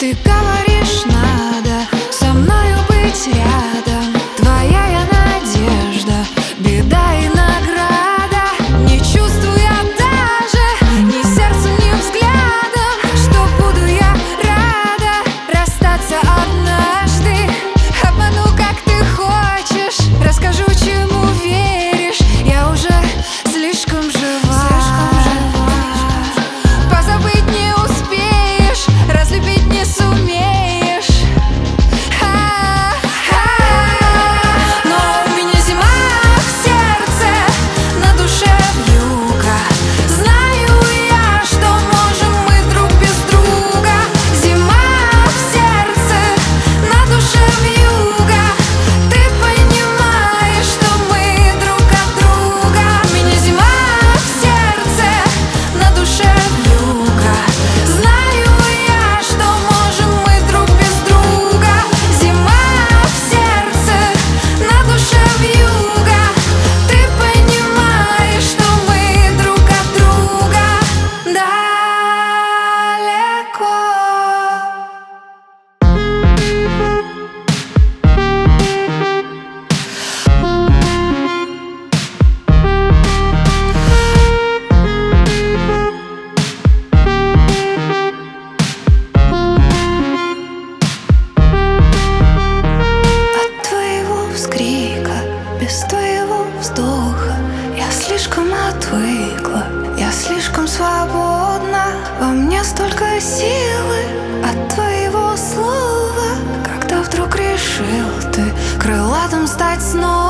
Ты говоришь, надо со мною быть рядом. Твоя я надежда, беда и награда. Не чувствуя даже ни сердцем, ни взглядом, что буду я рада расстаться однажды. Обману, как ты хочешь, расскажу, чему веришь. Я уже слишком жива. Позабыть не успеешь, разлюбить не сумеешь. Но у меня зима в сердце, на душе вьюга. Знаю я, что можем мы друг без друга. Зима в сердце, на душе вьюга. Ты понимаешь, что мы друг от друга. У меня зима в сердце, на душе вьюга. Знаю я, что можем мы друг без друга. Зима в сердце, на душе вьюга. Ты понимаешь, что мы друг от друга далеко. От твоего вскрика, без твоего вздоха я слишком отвыкла, я слишком свободна. Во мне столько силы от твоего слова. Когда вдруг решил ты крылатым стать снова.